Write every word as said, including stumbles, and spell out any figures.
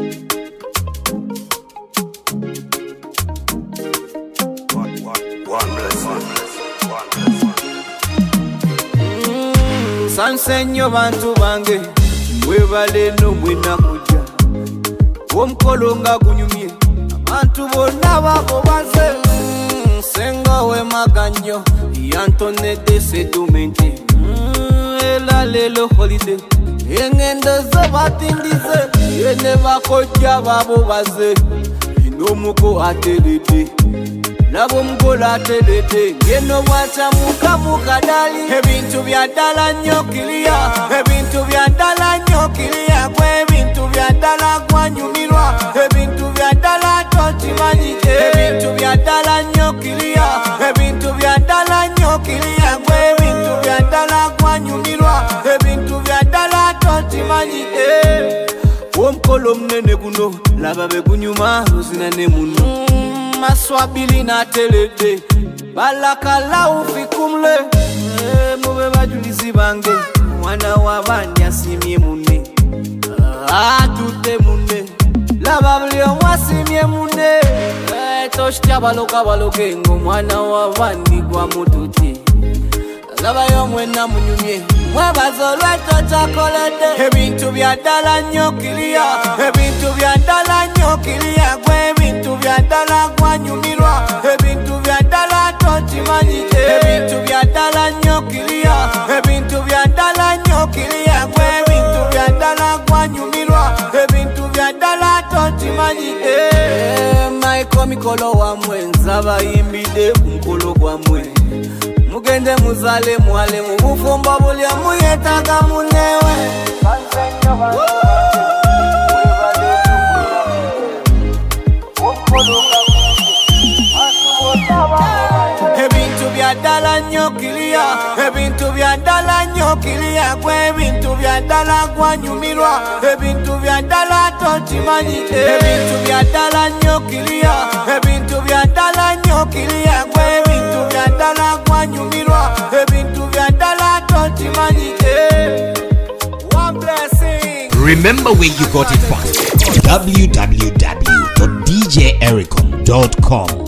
Sansenyo bantu bange mwebale no mwena kujja omukolo nga gunyumye abantu bonna babo baze senga we maganyo yantonede sedumente ela lelo holiday engendo zo batindize yene bakojja babo baze inomuko atelete labo mgola atelete ngeno bwacha muka muka dali ebintu bya dala nnyo kilia ebintu bya dala nnyo kilia kwe ebintu bya dala gwanyumirwa ebintu bya dala tochimanyi ebintu bya dala nnyo kilia ebintu bya dala nnyo kilia kwe ebintu bya dala gwanyumirwa ebintu bya dala tochimanyi omukolo munene guno laba begunyuma luzinane muno maswabili na telete balakala ufikumle e, mube bajulizi bange mwana wabandi asimye mune atute mune lababli omwasimye mune e, toshtia baloka baloke ngo mwana wabandi kwa mututi laba yomwena munyumye mwebazolwe tochakolede ebintu bya dala nnyo kilia ebintu bya dala nnyo kilia kwe ebintu bya dala gwanyumirwa ebintu bya dala tochimanyi ebintu bya dala nnyo kilia ebintu bya dala nnyo kilia kwe ebintu bya dala gwanyumirwa ebintu bya dala tochimanyi my komikolo wamwe nzaba imbide kumukolo gwamwe mugende muzale mwale mubufumba bulya muyetaga munewe ebintu bya dala nnyo kilia ebintu bya dala nnyo kilia kwe ebintu bya dala gwanyumirwa ebintu bya dala tochimanyi ebintu bya dala nnyo kilia ebintu bya dala nnyo kilia kwe ebintu bya dala gwanyumirwa ebintu bya dala tochimanyi. One blessing. Remember where you got it from. w w w dot d j ericom dot com